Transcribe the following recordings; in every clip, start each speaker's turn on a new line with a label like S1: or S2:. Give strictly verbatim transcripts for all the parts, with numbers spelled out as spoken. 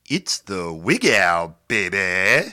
S1: It's the Wig Out, baby.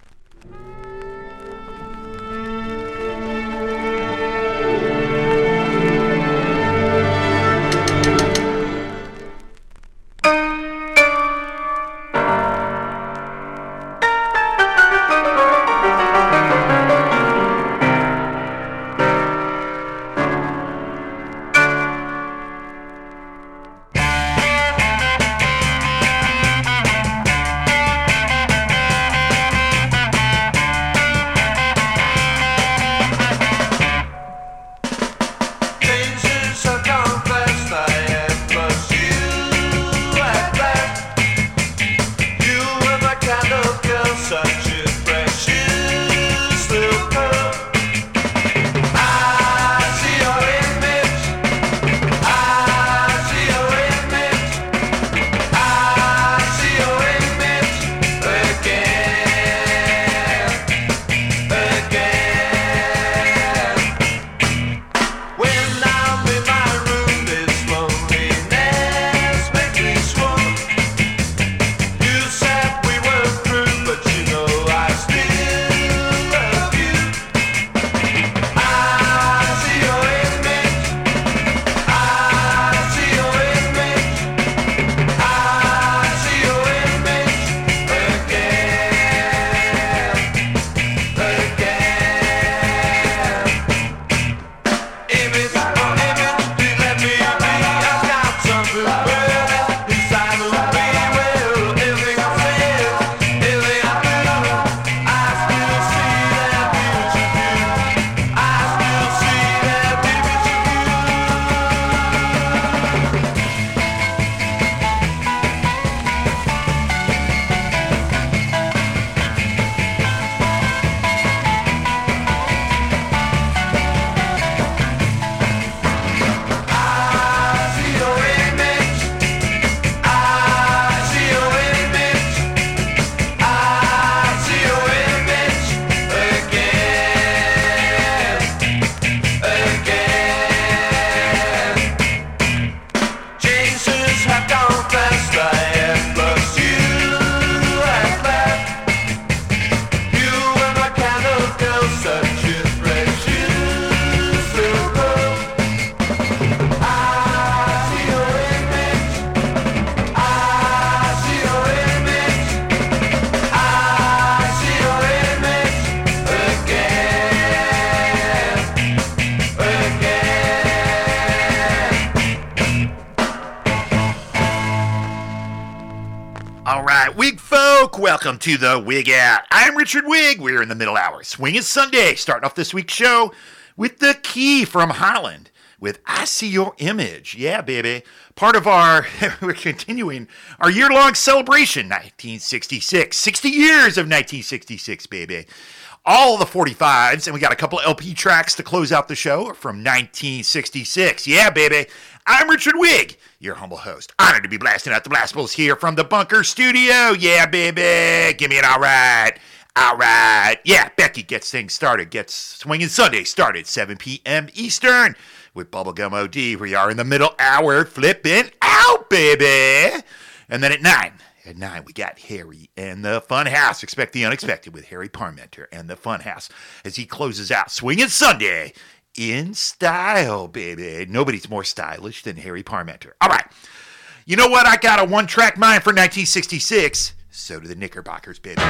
S2: Welcome to the Wig Out. I'm Richard Wig. We're in the middle hour. Swinging Sunday. Starting off this week's show with The Key from Holland with I See Your Image. Yeah, baby. Part of our, we're continuing our year-long celebration, nineteen sixty-six. sixty years of nineteen sixty-six, baby. All the forty-fives, and we got a couple of L P tracks to close out the show from nineteen sixty-six. Yeah, baby. I'm Richard Wig, your humble host. Honored to be blasting out the Blastables here from the Bunker Studio. Yeah, baby. Give me an all right. All right. Yeah, Becky gets things started. Gets Swinging Sunday started, seven p.m. Eastern with Bubblegum O D. We are in the middle hour flipping out, baby. And then at nine. At nine, we got Harry and the Funhouse. Expect the unexpected with Harry Parmenter and the Funhouse as he closes out Swinging Sunday in style, baby. Nobody's more stylish than Harry Parmenter. All right. You know what? I got a one-track mind for nineteen sixty-six. So do the Knickerbockers, baby.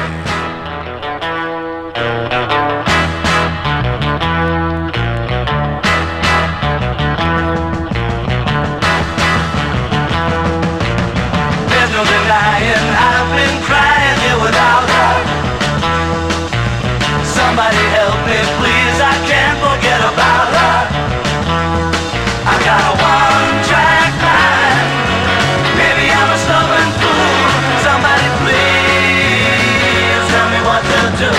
S3: There's no denying I've been crying here without her. Somebody help me, please. I can't forget about her. I got a one-track mind. Maybe I'm a stubborn fool. Somebody please tell me what to do.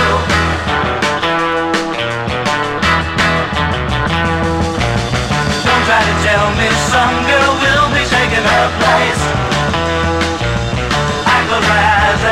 S3: Don't try to tell me some girl will be taking her place. I close my eyes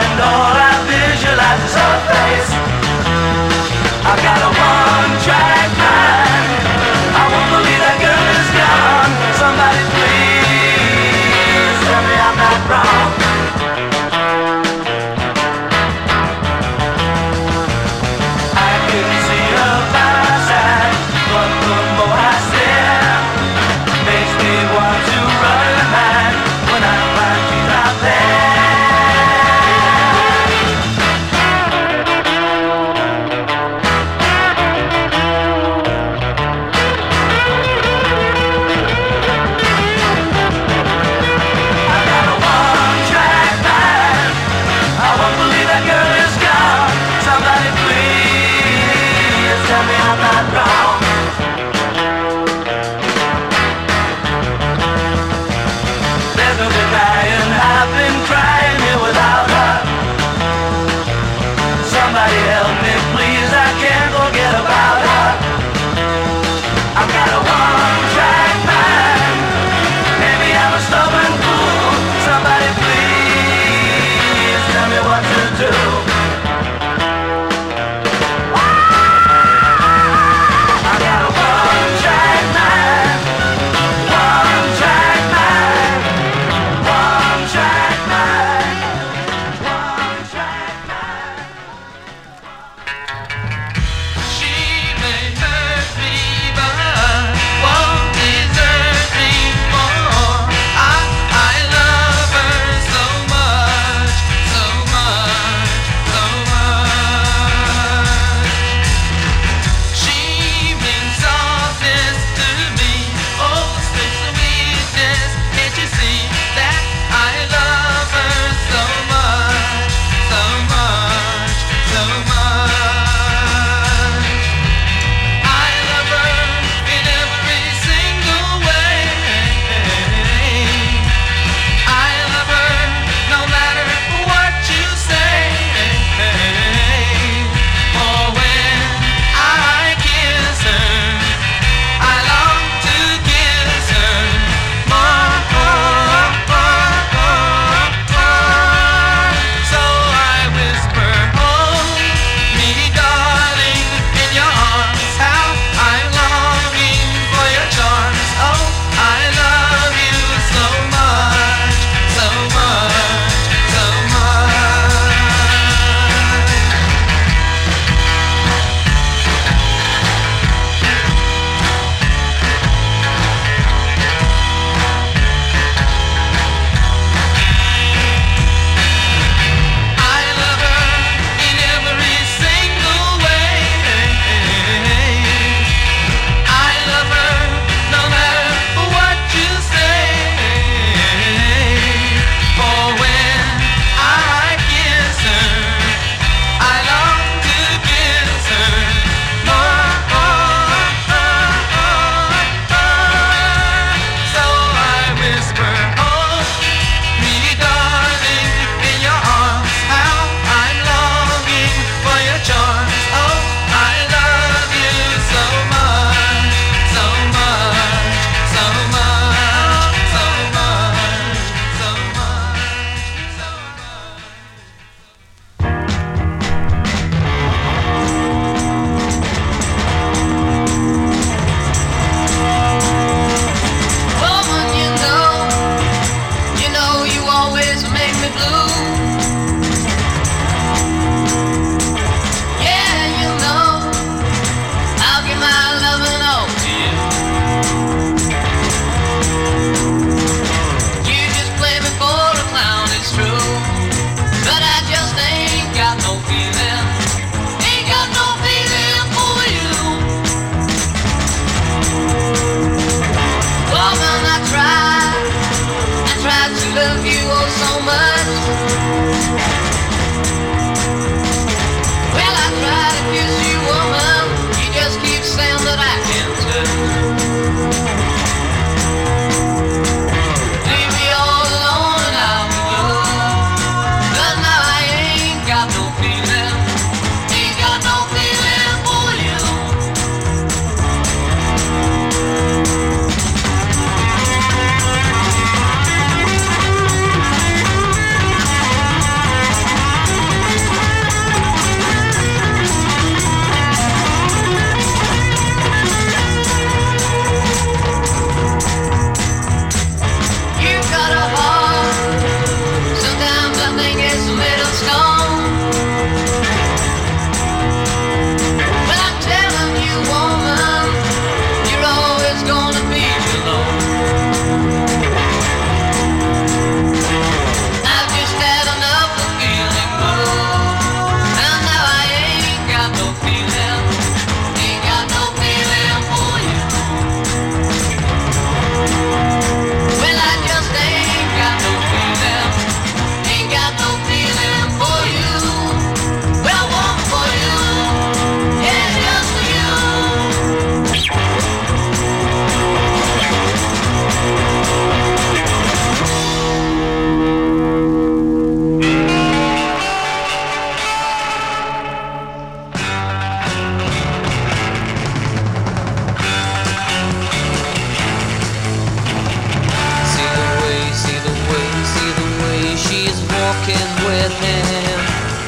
S4: with him.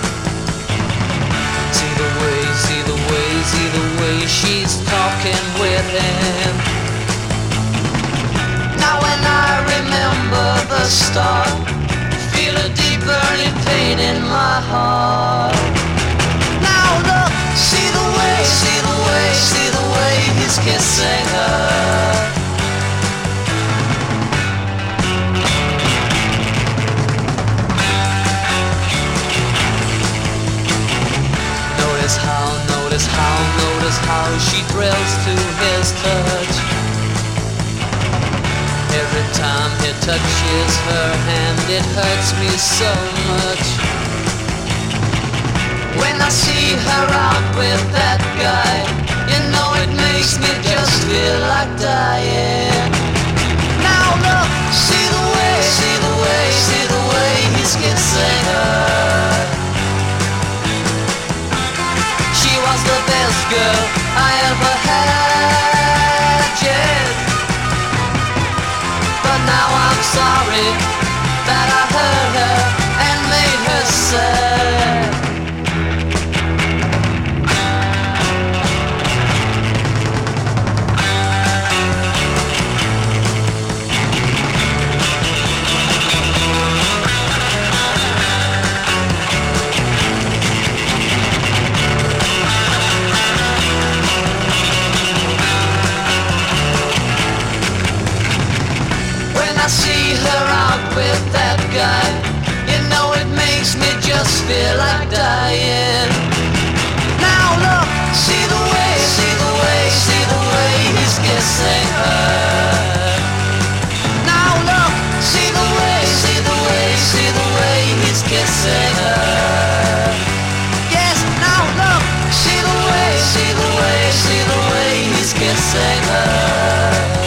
S4: See the way, see the way, see the way she's talking with him. Now when I remember the start, feel a deep burning pain in my heart. Now look, see the way, see the way, see the way he's kissing her. Notice how, notice how, notice how she thrills to his touch. Every time he touches her hand, it hurts me so much. When I see her out with that guy, you know it makes me just feel like dying. Now look, see the way, see the way, see the way he's kissing her. She was the best girl I ever had, yeah. But now I'm sorry that I hurt her and made her sad. See her out with that guy, you know it makes me just feel like dying. Now look, see the way, see the way, see the way he's kissing her. Now look, see the way, see the way, see the way he's kissing her. Yes, now look, see the way, see the way, see the way he's kissing her.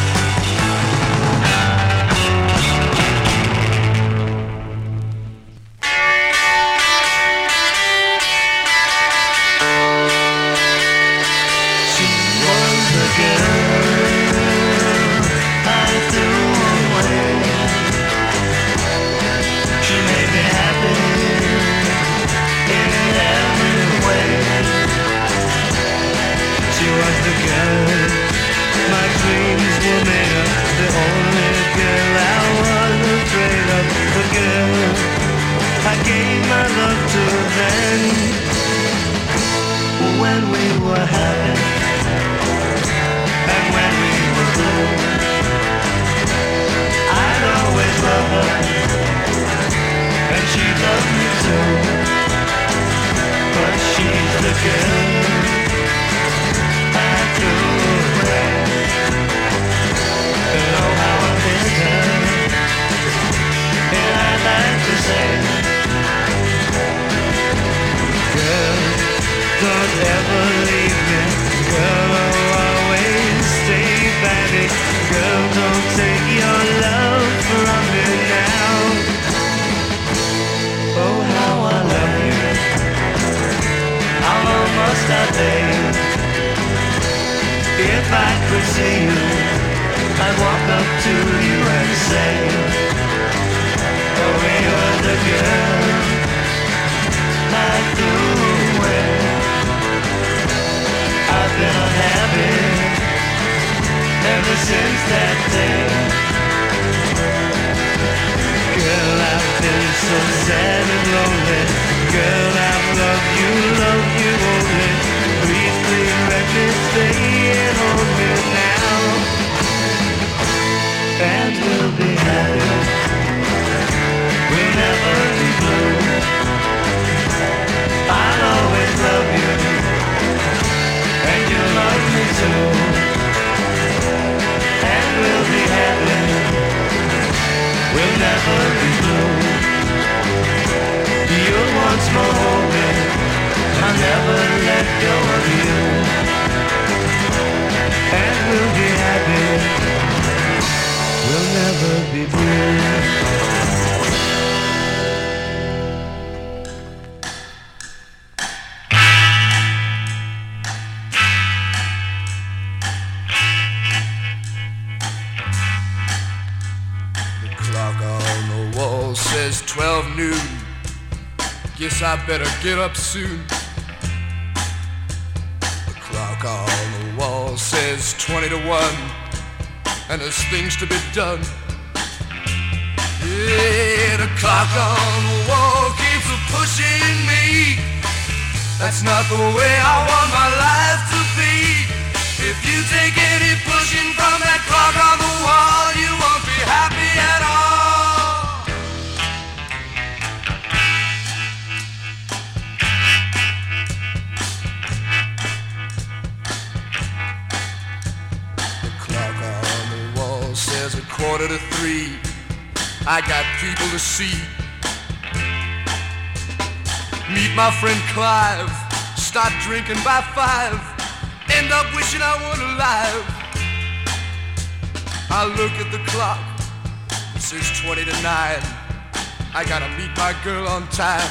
S3: If I could see you, I'd walk up to you and say, oh, you're the girl I threw away. I've been unhappy ever since that day. Girl, I've been so sad and lonely. Girl, I've loved you, loved you only. Please, please let me stay and hold me now, and we'll be happy. We'll never be blue. I'll always love you, and you'll love me too. And we'll be happy. We'll never be blue. You'll once more hold me. I'll never let go of you, and we'll be happy. We'll never be blue.
S5: The clock on the wall says twelve noon. Guess I better get up soon. The clock on the wall says twenty to one, and there's things to be done. Yeah, the clock on the wall keeps pushing me. That's not the way I want my life to be. If you take any pushing from that clock on the wall, you won't be happy at all. The clock on the wall says a quarter to three. I got people to see. Meet my friend Clive. Start drinking by five. End up wishing I weren't alive. I look at the clock. It says twenty to nine. I gotta meet my girl on time.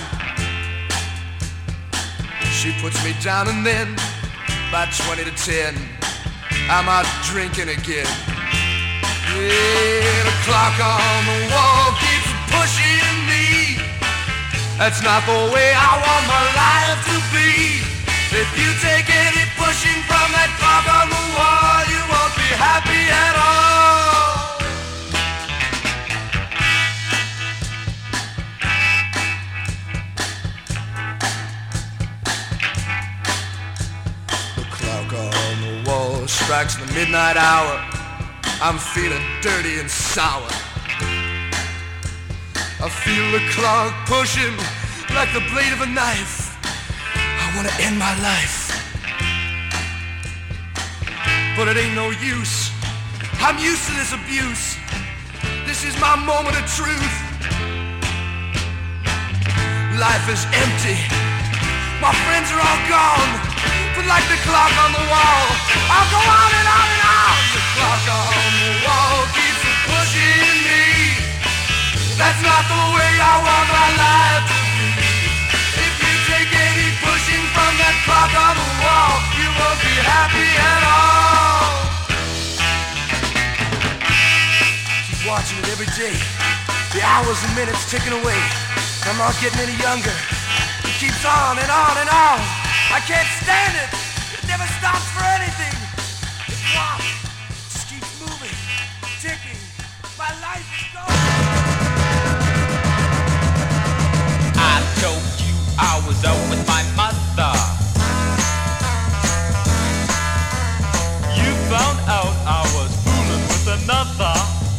S5: She puts me down and then by twenty to ten I'm out drinking again. Yeah, the clock on the wall keeps pushing me. That's not the way I want my life to be. If you take any pushing from that clock on the wall, you won't be happy at all. The clock on the wall strikes the midnight hour. I'm feeling dirty and sour. I feel the clock pushing like the blade of a knife. I wanna end my life, but it ain't no use. I'm used to this abuse. This is my moment of truth. Life is empty. My friends are all gone. But like the clock on the wall, I'll go on and on and on. The clock on the wall keeps pushing me. That's not the way I want my life to be. If you take any pushing from that clock on the wall, you won't be happy at all. Keep watching it every day. The hours and minutes ticking away. I'm not getting any younger. It keeps on and on and on. I can't stand it. It never stops for anything. The clock just keeps moving, ticking. My life is gone.
S6: I told you I was out with my mother. You found out I was fooling with another.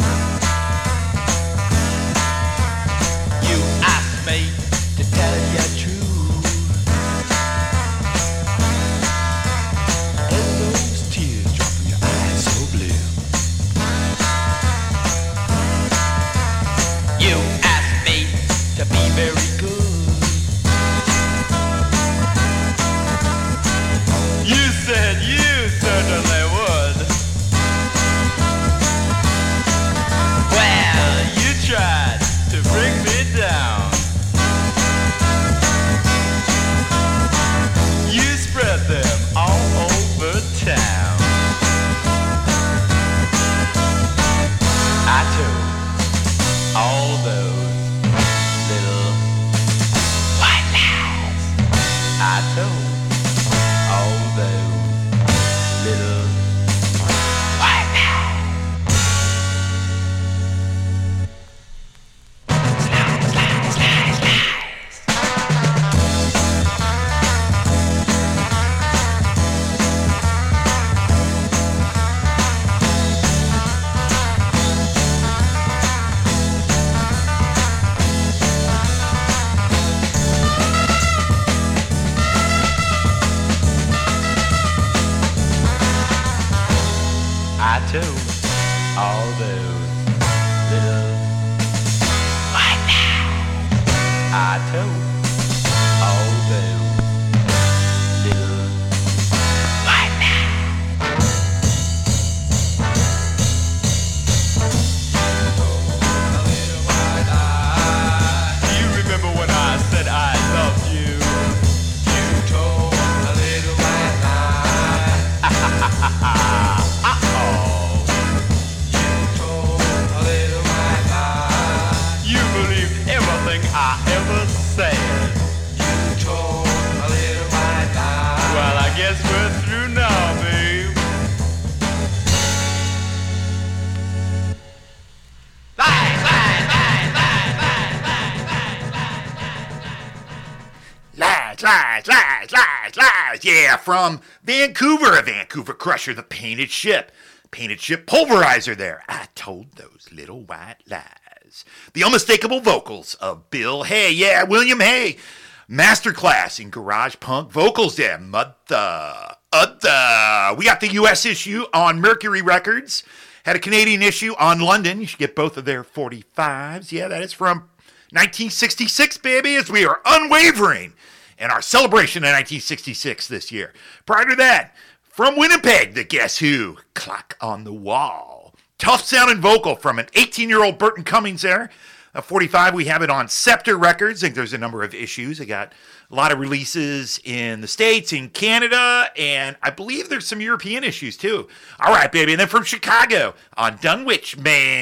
S6: You asked me to tell you the truth. You asked me to be very good. You said you certainly would. Well, you tried to bring me down. You spread them all over town. I told all those little white lies. I told all those little white lies. Lies, lies, lies, lies. I told all those little white lies. I told all those little white lies. Do you remember when I said I loved you? You told a little white lie. You believed everything I ever said.
S2: lies, lies, lies, lies, lies. Yeah, from Vancouver, a Vancouver Crusher, the Painted Ship. Painted Ship Pulverizer there. I told those little white lies. The unmistakable vocals of Bill Hay. Yeah, William Hay. Masterclass in garage punk vocals there. Mother. Other. We got the U S issue on Mercury Records. Had a Canadian issue on London. You should get both of their forty-fives. Yeah, that is from nineteen sixty-six, baby, as we are unwavering in our celebration of nineteen sixty-six this year. Prior to that, from Winnipeg, the Guess Who? Clock on the Wall. Tough sounding vocal from an eighteen-year-old Burton Cummings there. A forty-five, we have it on Scepter Records. I think there's a number of issues. I got a lot of releases in the States, in Canada, and I believe there's some European issues too. All right, baby. And then from Chicago, on Dunwich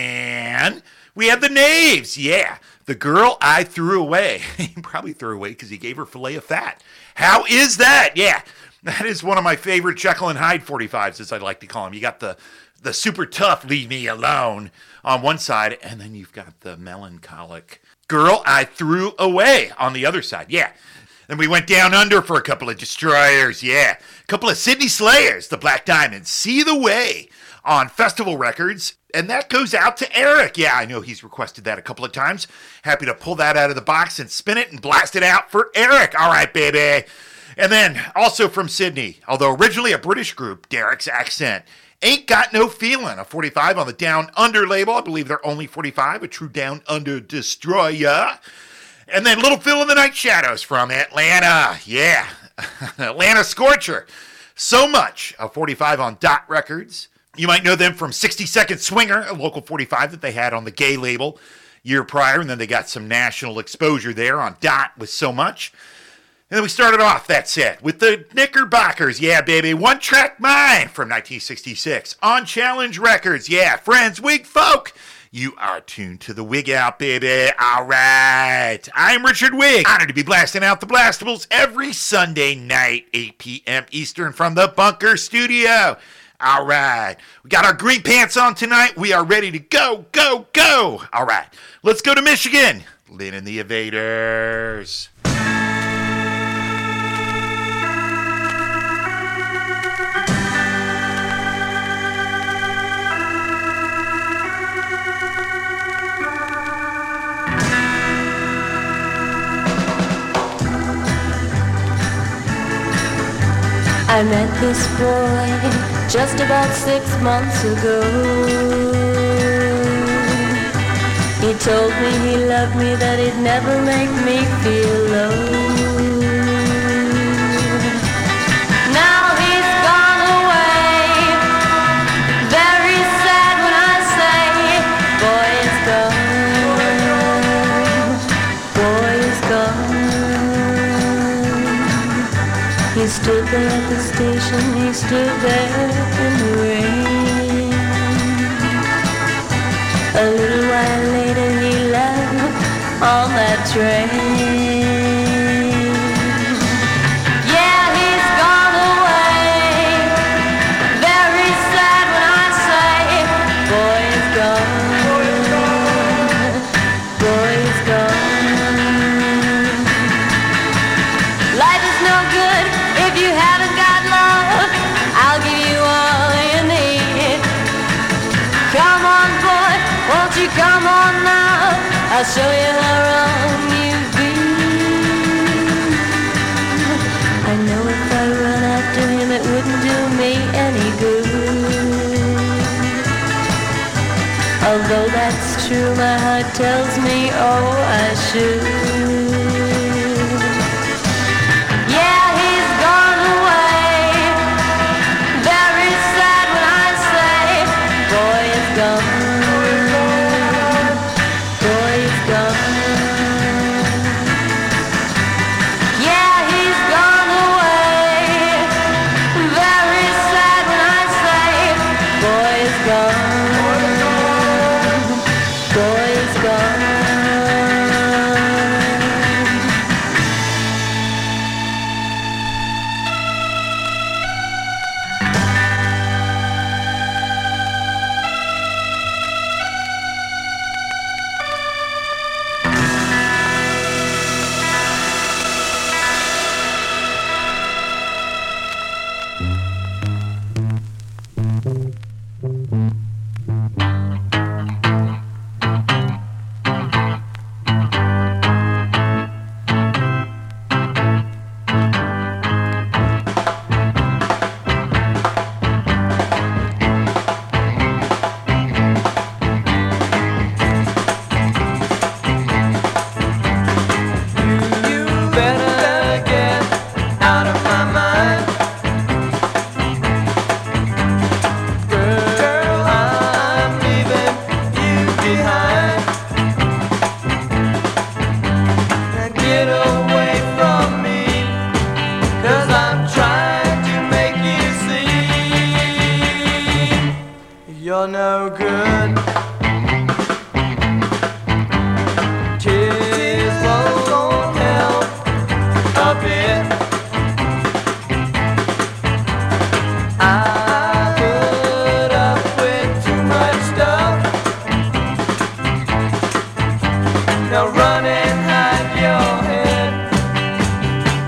S2: Man, we have the Knaves. Yeah, The Girl I Threw Away. He probably threw away because he gave her filet of fat. How is that? Yeah, that is one of my favorite Jekyll and Hyde forty-fives, as I like to call them. You got the the super tough Leave Me Alone on one side, and then you've got the melancholic Girl I Threw Away on the other side. Yeah. Then we went down under for a couple of Destroyers. Yeah. A couple of Sydney Slayers, the Black Diamonds. See the Way on Festival Records. And that goes out to Eric. Yeah, I know he's requested that a couple of times. Happy to pull that out of the box and spin it and blast it out for Eric. All right, baby. And then also from Sydney, although originally a British group, Derek's Accent. Ain't Got No Feeling, a forty-five on the Down Under label. I believe they're only forty-five, a true Down Under destroyer. And then Little Phil in the Night Shadows from Atlanta. Yeah, Atlanta Scorcher. So Much, a forty-five on Dot Records. You might know them from sixty Second Swinger, a local forty-five that they had on the Gay label year prior. And then they got some national exposure there on Dot with So Much. And then we started off that set with the Knickerbockers. Yeah, baby. One Track Mind from nineteen sixty-six. On Challenge Records. Yeah, friends, Wig Folk. You are tuned to the Wig Out, baby. All right. I'm Richard Wig. Honored to be blasting out the blastables every Sunday night, eight p.m. Eastern from the Bunker Studio. All right. We got our green pants on tonight. We are ready to go, go, go. All right. Let's go to Michigan. Lynn and the Evaders.
S7: I met this boy just about six months ago. He told me he loved me, that he'd never make me feel low. Now he's gone away, very sad when I say, boy is gone, boy is gone. He stood there at the station, he stood there in the rain. A little while later he left on that train. Yeah, he's gone away, very sad when I say, boy is gone, boy is gone. Life is no good if you haven't got love. I'll give you all you need. Come on, boy, won't you come on now? I'll show you how wrong you've been. I know if I run after him it wouldn't do me any good. Although that's true, my heart tells me, oh, I should. Boy is gone.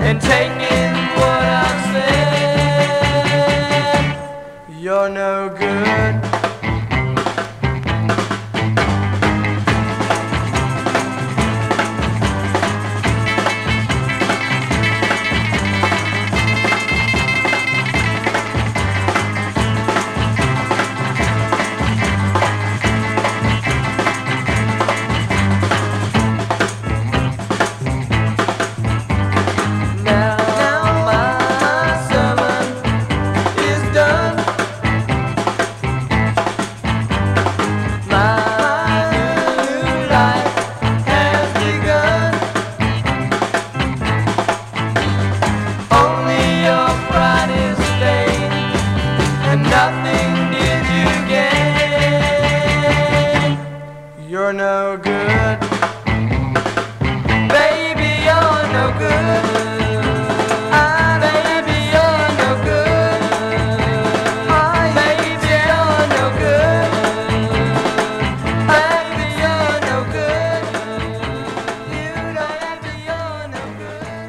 S5: and taking what I've said. You're no good. You're no good. Baby, you're no good. Ah, baby, you're no good. Ah, baby, you're no good. Baby, you're no good. You don't have to, you're no good.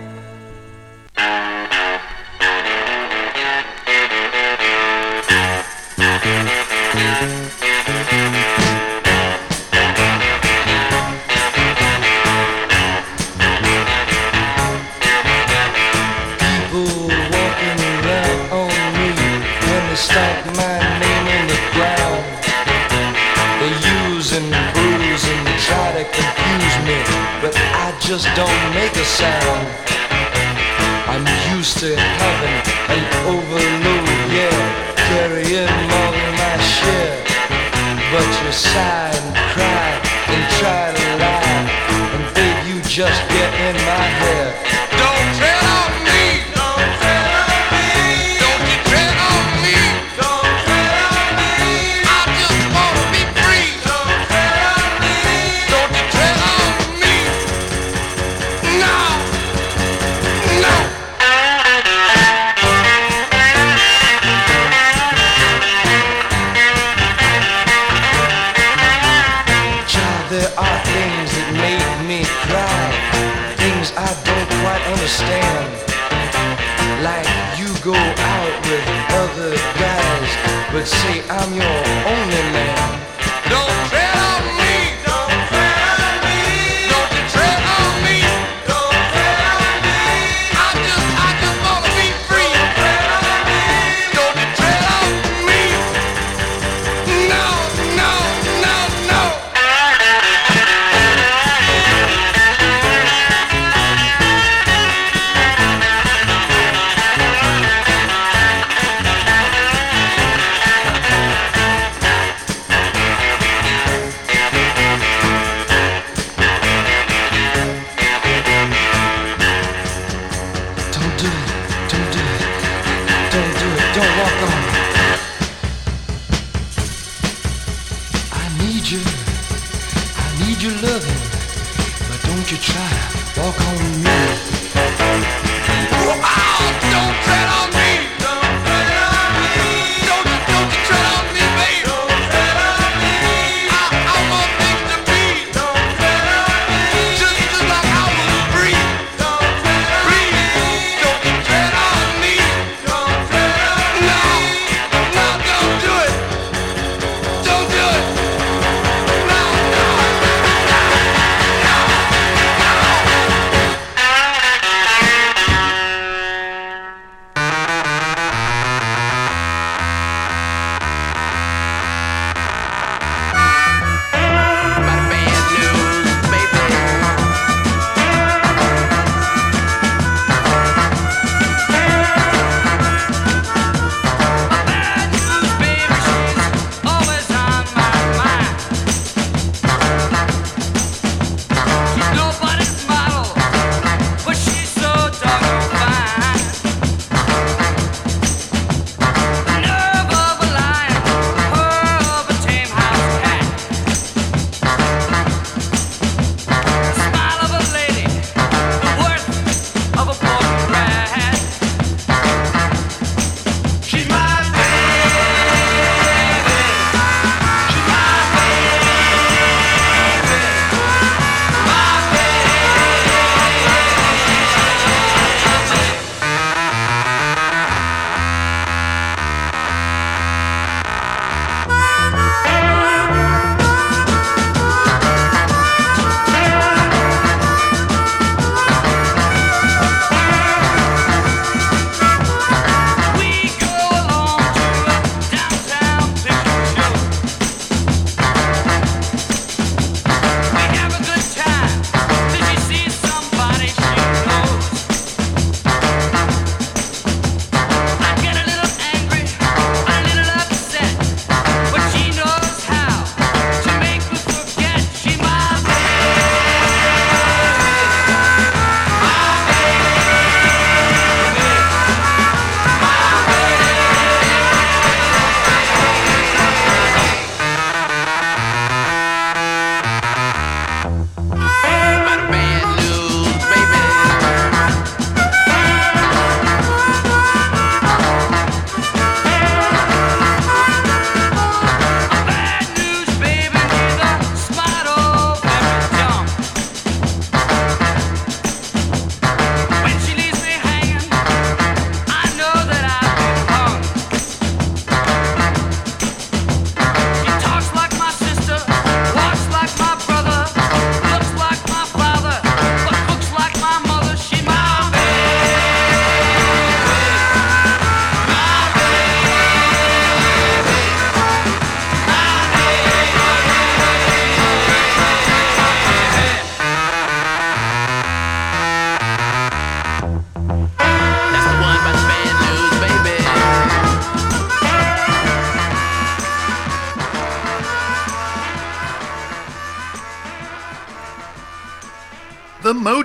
S6: Stamp my name in the ground. They use and bruise and try to confuse me, but I just don't make a sound. I'm used to having an overload, yeah, carrying more than my share. But you sigh and cry and try to lie, and babe, you just get in my hair. Don't tread on me. Don't tread on me. Don't you tread on me. Don't tread on me. I just wanna be free. Don't tread on me. Don't you tread on me. No. No. Child, there are things that make me cry, things I don't quite understand. Like you go out with other guys, but say I'm your only man. Don't tread on me. Don't tread on me. Don't you tread on me. Don't tread on me. I just, I just wanna be free. Don't tread on me. Don't you tread on me. No, no, no, no.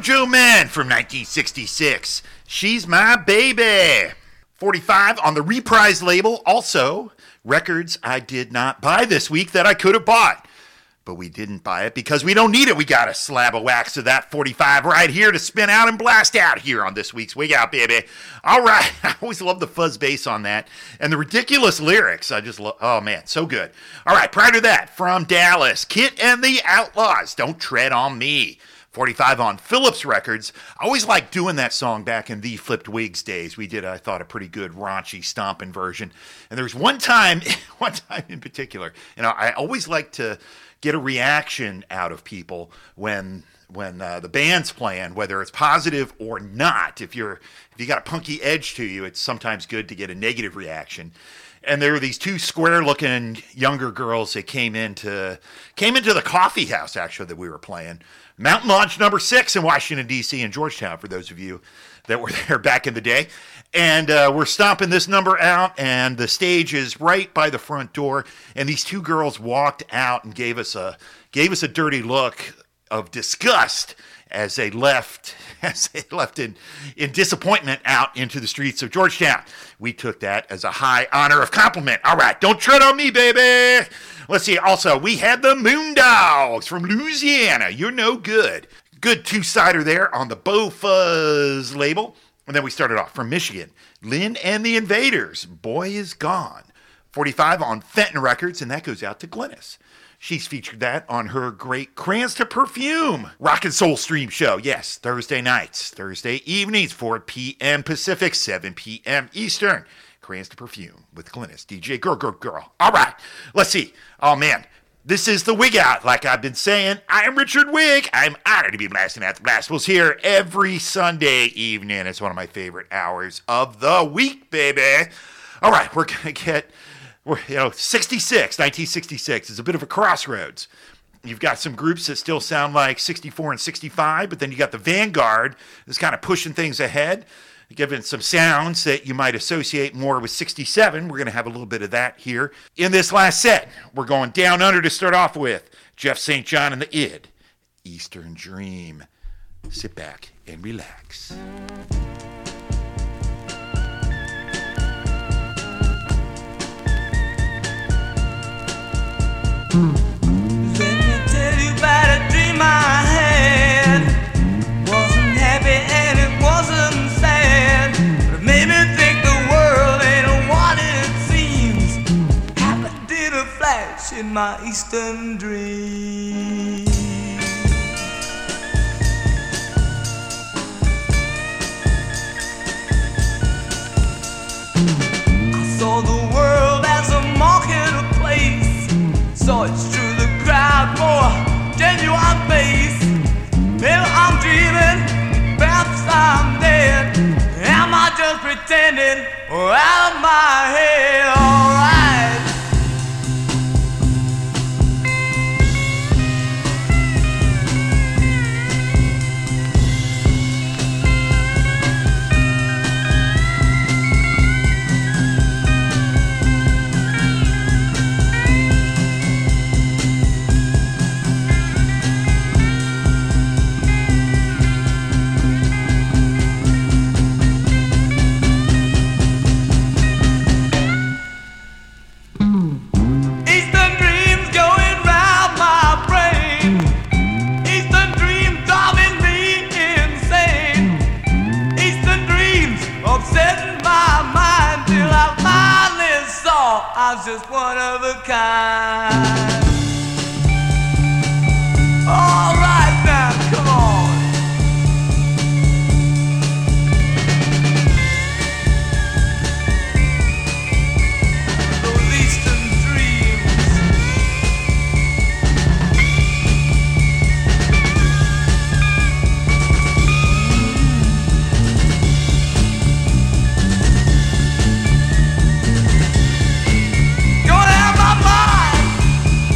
S2: JoJo Men from nineteen sixty-six. She's My Baby. forty-five on the Reprise label. Also, records I did not buy this week that I could have bought. But we didn't buy it because we don't need it. We got a slab of wax of that forty-five right here to spin out and blast out here on this week's Wig Out, baby. All right. I always love the fuzz bass on that. And the ridiculous lyrics. I just love, oh man, so good. All right, prior to that, from Dallas, Kit and the Outlaws, Don't Tread on Me. forty-five on Phillips Records. I always liked doing that song back in the Flipped Wigs days. We did, I thought, a pretty good raunchy stomping version. And there was one time, one time in particular, you know, I always like to get a reaction out of people when when uh, the band's playing, whether it's positive or not. If you're if you got a punky edge to you, it's sometimes good to get a negative reaction. And there were these two square-looking younger girls that came into came into the coffee house, actually, that we were playing. Mountain Lodge number six in Washington, D C and Georgetown, for those of you that were there back in the day. And uh, we're stomping this number out, and the stage is right by the front door. And these two girls walked out and gave us a gave us a dirty look of disgust as they left as they left in, in disappointment out into the streets of Georgetown. We took that as a high honor of compliment. All right, don't tread on me, baby. Let's see. Also, we had the Moondogs from Louisiana. You're no good. Good two-sider there on the Beau Fuzz label. And then we started off from Michigan. Lynn and the Invaders, Boy Is Gone. forty-five on Fenton Records, and that goes out to Glynis. She's featured that on her great Crayons to Perfume rock and soul stream show. Yes, Thursday nights, Thursday evenings, four p.m. Pacific, seven p.m. Eastern. Crayons to Perfume with Glynis, D J Girl Girl Girl. All right, let's see. Oh, man. This is the Wig Out, like I've been saying. I'm Richard Wig. I'm honored to be blasting out the Blastables here every Sunday evening. It's one of my favorite hours of the week, baby. All right, we're going to get, we're, you know, sixty-six, nineteen sixty-six is a bit of a crossroads. You've got some groups that still sound like sixty-four and sixty-five, but then you got the Vanguard that's kind of pushing things ahead, giving some sounds that you might associate more with sixty-seven. We're going to have a little bit of that here. In this last set, we're going down under to start off with Jeff Saint John and the I D, Eastern Dream. Sit back and relax.
S3: Let me tell you about a dream I had. Wasn't happy and it wasn't sad, but it made me think the world ain't what it seems. Happened in a flash in my Eastern dream. I saw the world as a marketplace. Saw it's through the crowd more genuine face. Maybe I'm dreaming, perhaps I'm dead. Am I just pretending or out of my head? Alright. I'm just one of a kind. All right now, come on. Those Eastern dreams. Gonna have my mind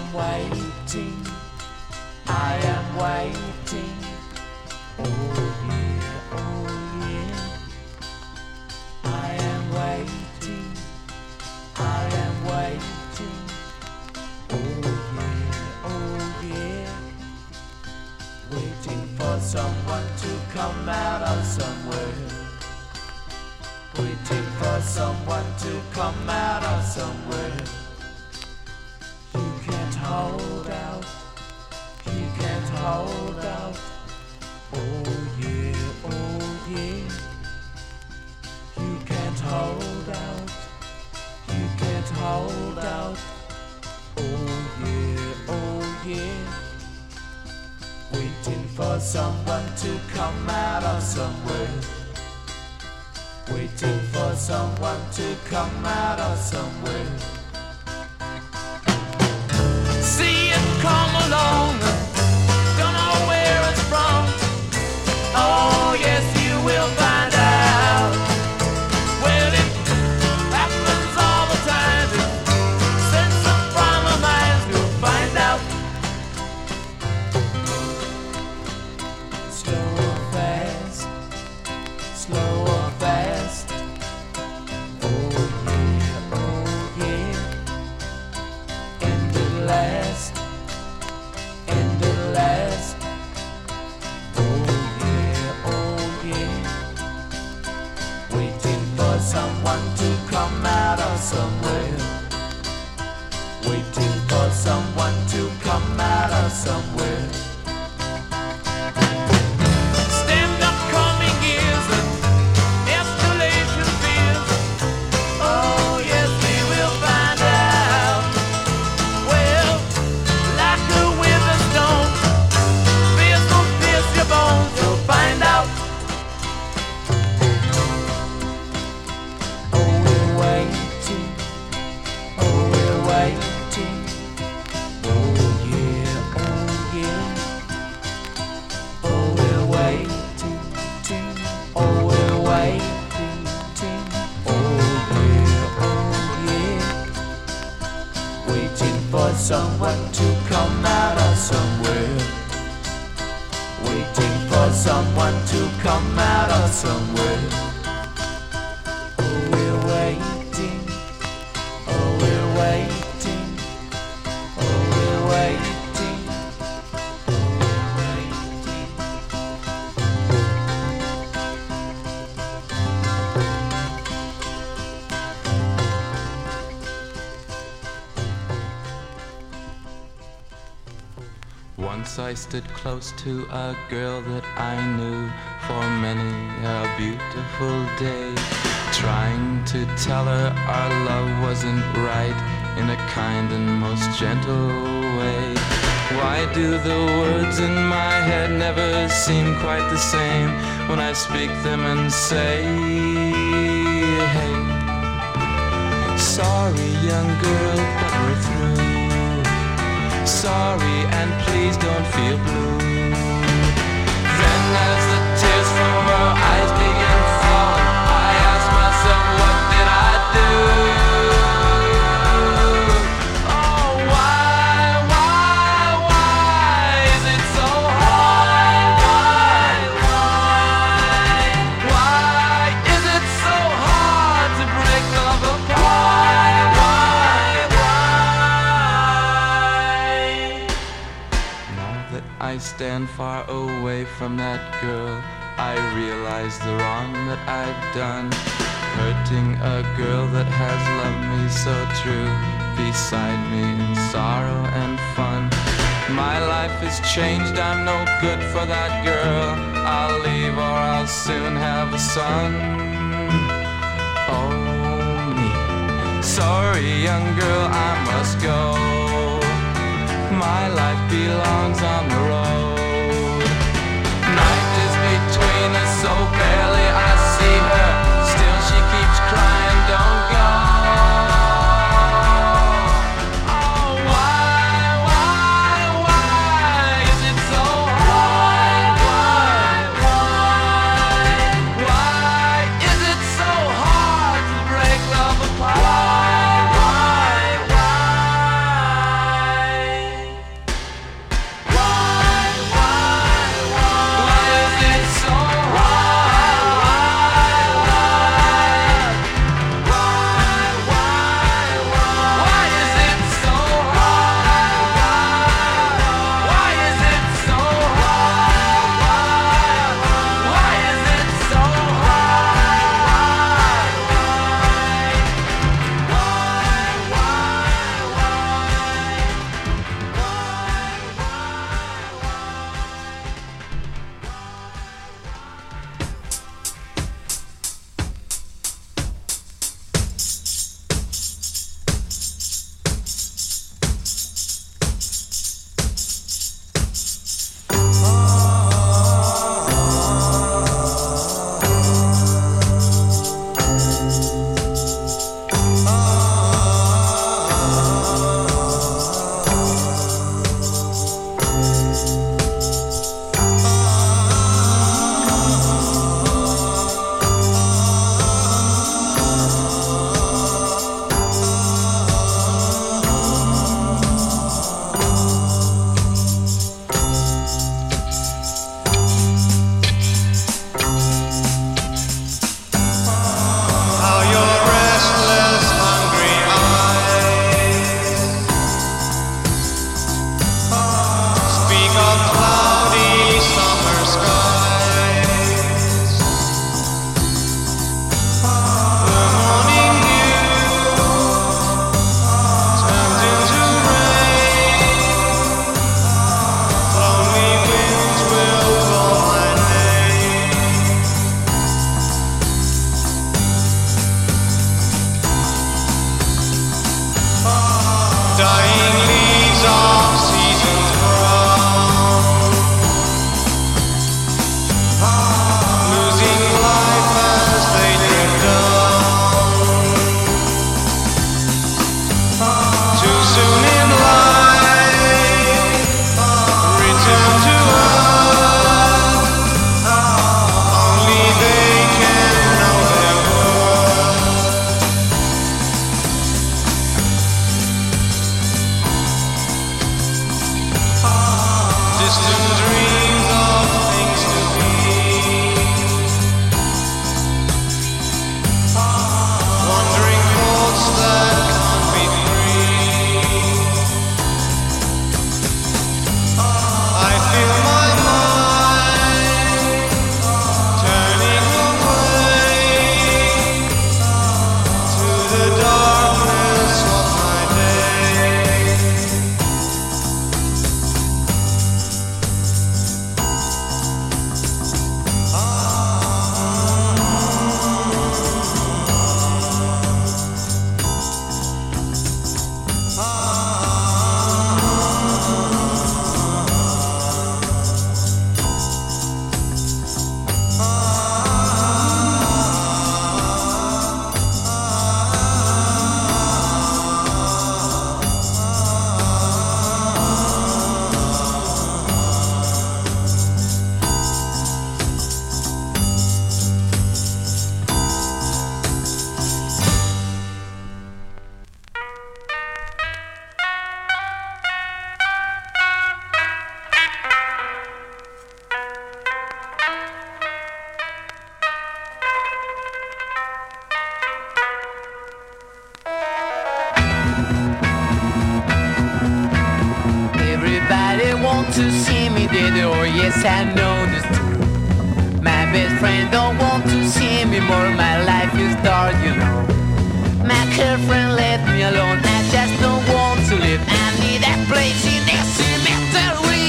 S6: am waiting, I am waiting. Oh yeah, oh yeah. I am waiting, I am waiting. Oh yeah, oh yeah. Waiting for someone to come out of somewhere. Waiting for someone to come out of somewhere. You can't hold out, you can't hold out. Oh yeah, oh yeah. You can't hold out, you can't hold out. Oh yeah, oh yeah. Waiting for someone to come out of somewhere. Waiting for someone to come out of somewhere. See it come along, don't know where it's from. Oh yes, you will find out. Well, it happens all the time. Send some from our minds, we'll find out. Slow or fast, slow or fast. Oh yeah, oh yeah. End at last, end at last. Oh yeah, oh yeah. Waiting for someone to come out of somewhere. Waiting for someone to come out of somewhere. Stand up coming years and escalation fears. Oh yes, we will find out. Well, like a wither stone, fears will pierce your bones, you'll find out. Oh, we're waiting, oh, we're waiting. Oh yeah, oh yeah. Oh, we're waiting, ting. Oh, we're waiting, ting. Oh yeah, oh yeah. Waiting for someone to come out of somewhere. Waiting for someone to come out of somewhere. Oh, we're waiting, oh, we're waiting. Oh, we're waiting, oh, we're waiting. Once I stood close to a girl that I knew for many a beautiful day, trying to tell her our love wasn't right in a kind and most gentle way. Why do the words in my head never seem quite the same when I speak them and say, hey, sorry young girl, but we're through. Sorry and please don't feel blue. Then as the tears from her eyes begin falling, I ask myself, what did I do? Oh, why, why, why is it so hard? Why, why, why is it so hard to break love apart? Why, why? Now that I stand far away from that girl, I realize the wrong that I've done, hurting a girl that has loved me so true, beside me in sorrow and fun. My life has changed, I'm no good for that girl. I'll leave or I'll soon have a son. Oh me, sorry young girl, I must go. My life belongs on the road. Night is between us, so barely I see her. Still she keeps crying, don't go. Oh, why, why, why is it so hard? Why, why, why is it so hard to break love apart? Why, why, why?
S8: want to see me dead. Oh yes, I know this too. My best friend don't want to see me more. My life is dark, you know. My girlfriend let me alone. I just don't want to live. I need a place in the cemetery.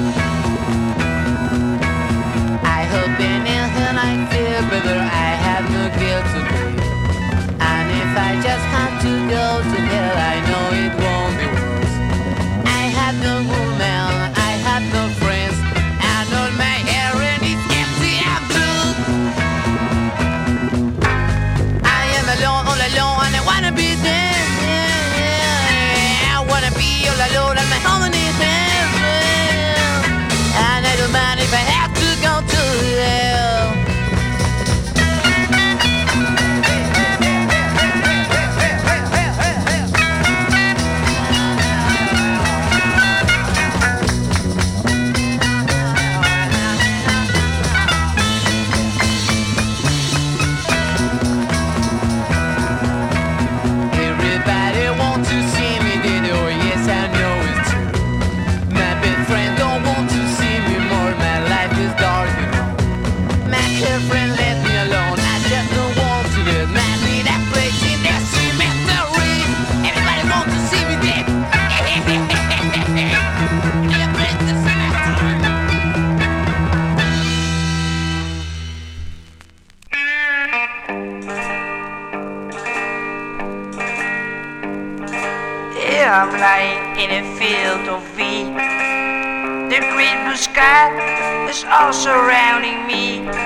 S8: I hope in heaven I feel better. I have no guilt today. And if I just have to go to hell, I know it won't be worse. I have no woman, I have no friends, and all my hair and it's empty and blue. I am alone, all alone, and I wanna be there. I wanna be all alone, and my home is there. And I don't mind if I have to go to hell. Everybody want to see me dead, oh yes I know it's true. My best friend don't want to see me more. My life is dark, you know. My girlfriend let me alone. I just don't want to live. I need a place in the cemetery. Everybody want to see me dead. Need a place in the cemetery.
S9: Here I'm lying in a field of wheat. The great blue sky is all surrounding me.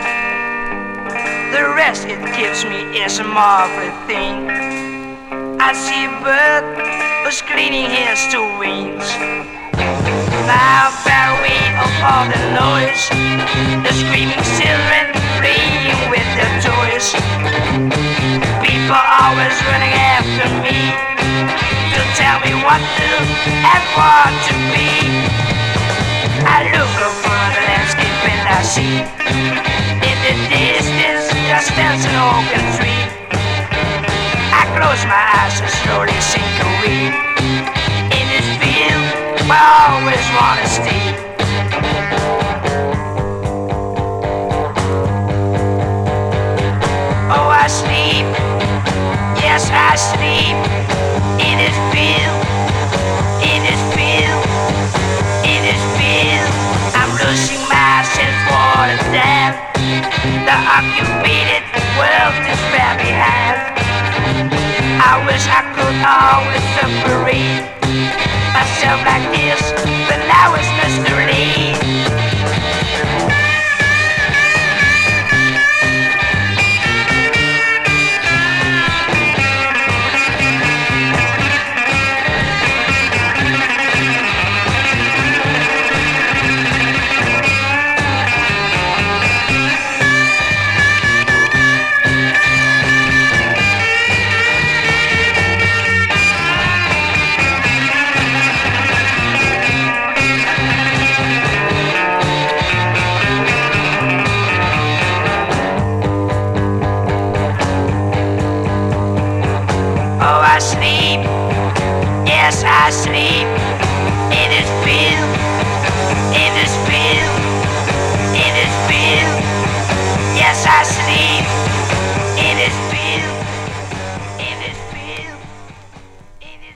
S9: The rest it gives me is a marvelous thing. I see a bird who's cleaning his two wings. Now far away of all the noise, the screaming children playing with their toys. People always running after me to tell me what to and what to be. I look over the landscape and I see in the distance just stands an oak tree. I close my eyes and slowly sink away in this field where I always wanna stay. Oh, I sleep, yes I sleep in this field, in this field, in this field. I'm losing myself for the time. The occupied world is far behind. I wish I could always separate myself like this, but now it's mystery. I sleep, yes I sleep in this field, in this field, in this field. Yes I sleep in this field, in this field, in this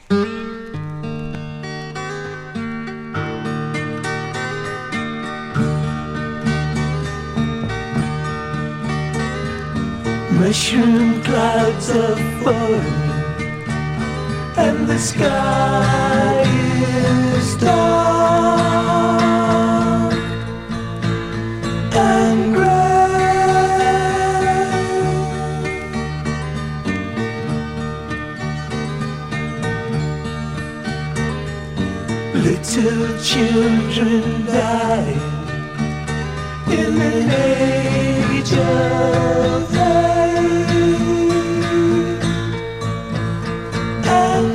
S10: field. Mushroom clouds are forming and the sky is dark and gray. Little children die in an age of hate and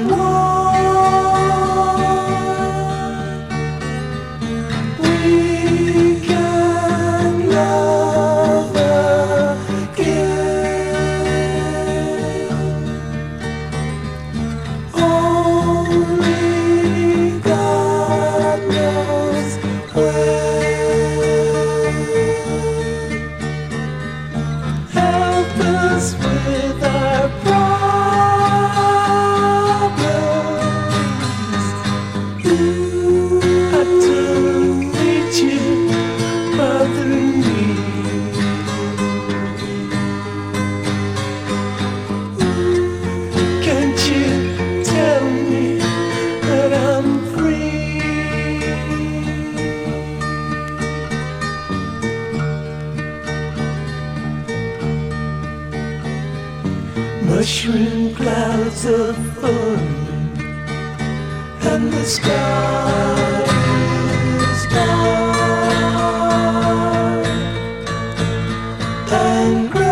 S10: mushroom clouds of fun, and the sky is dark and gray.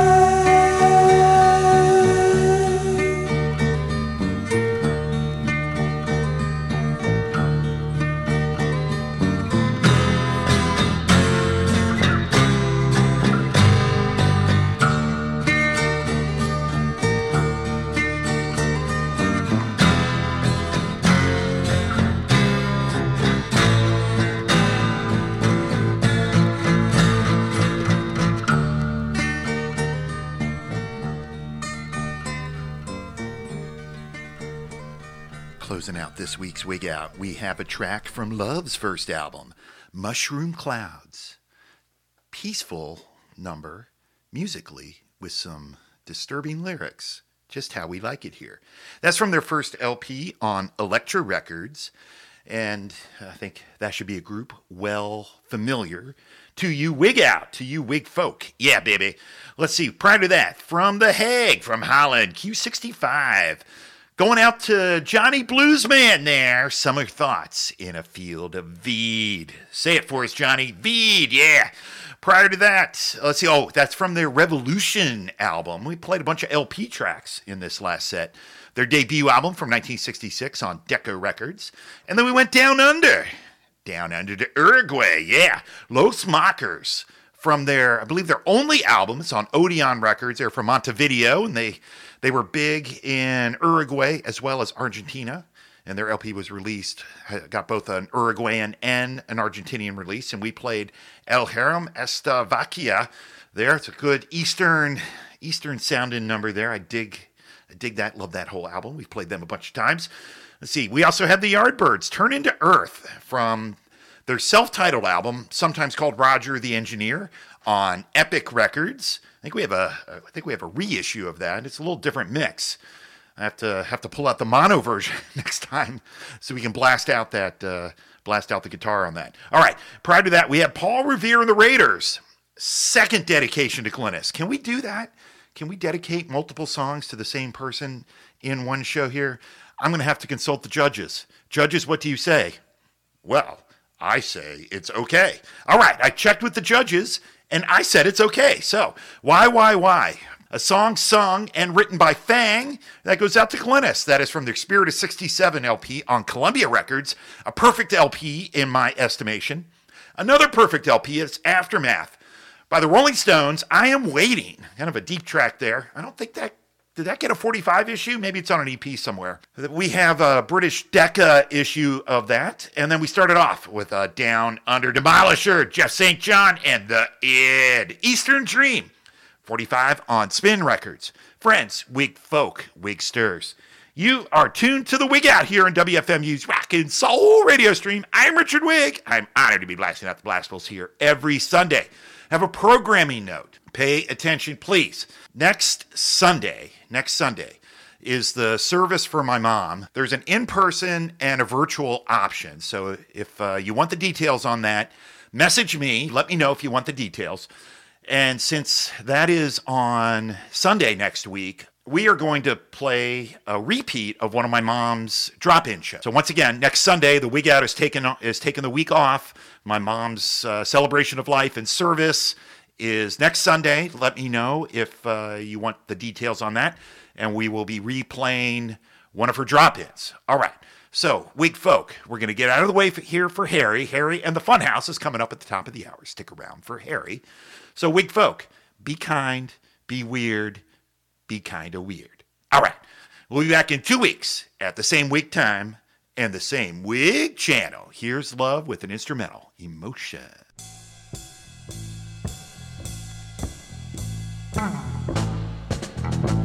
S2: Closing out this week's Wig Out, we have a track from Love's first album, Mushroom Clouds. Peaceful number, musically, with some disturbing lyrics. Just how we like it here. That's from their first L P on Elektra Records, and I think that should be a group well familiar to you Wig Out, to you Wig folk. Yeah, baby. Let's see, prior to that, from The Hague, from Holland, Q sixty-five. Going out to Johnny Bluesman there. Summer Thoughts in a Field of Veed. Say it for us, Johnny. Veed, yeah. Prior to that, let's see. Oh, that's from their Revolution album. We played a bunch of L P tracks in this last set. Their debut album from nineteen sixty-six on Decca Records. And then we went down under. Down under to Uruguay, yeah. Los Mockers. From their, I believe their only album. It's on Odeon Records. They're from Montevideo, and they... They were big in Uruguay as well as Argentina, and their L P was released, got both an Uruguayan and an Argentinian release, and we played El Harem Esta Vaquia there. It's a good Eastern Eastern sounding number there. I dig I dig that, love that whole album. We've played them a bunch of times. Let's see, we also have the Yardbirds, Turn Into Earth, from their self-titled album, sometimes called Roger the Engineer, on Epic Records. I think we have a I think we have a reissue of that. It's a little different mix. I have to have to pull out the mono version next time so we can blast out that uh, blast out the guitar on that. All right. Prior to that, we have Paul Revere and the Raiders. Second dedication to Glynis. Can we do that? Can we dedicate multiple songs to the same person in one show here? I'm going to have to consult the judges. Judges, what do you say? Well, I say it's okay. All right. I checked with the judges. And I said it's okay. So, why, why, why? A song sung and written by Fang that goes out to Glynis. That is from their Spirit of sixty-seven L P on Columbia Records. A perfect L P in my estimation. Another perfect L P is Aftermath by the Rolling Stones. I Am Waiting. Kind of a deep track there. I don't think that, did that get a forty-five issue? Maybe it's on an E P somewhere. We have a British Decca issue of that. And then we started off with a Down Under Demolisher, Jeff Saint John and the Id. Eastern Dream, forty-five on Spin Records. Friends, Wig Folk, Wig Stirs. You are tuned to the Wig Out here on W F M U's Rockin' Soul radio stream. I'm Richard Wig. I'm honored to be blasting out the Blastables here every Sunday. Have a programming note. Pay attention, please. Next Sunday, next Sunday is the service for my mom. There's an in-person and a virtual option. So if uh, you want the details on that, message me. Let me know if you want the details. And since that is on Sunday next week, we are going to play a repeat of one of my mom's drop-in shows. So once again, next Sunday, the Wig Out is taking, is taking the week off. My mom's uh, celebration of life and service is next Sunday. Let me know if uh, you want the details on that, and we will be replaying one of her drop-ins. All right, so Wig Folk, we're going to get out of the way for, here for Harry. Harry and the Funhouse is coming up at the top of the hour. Stick around for Harry. So Wig Folk, be kind, be weird, be kind of weird. All right, we'll be back in two weeks at the same wig time and the same wig channel. Here's Love with an instrumental, Emotion.
S11: Uh-huh.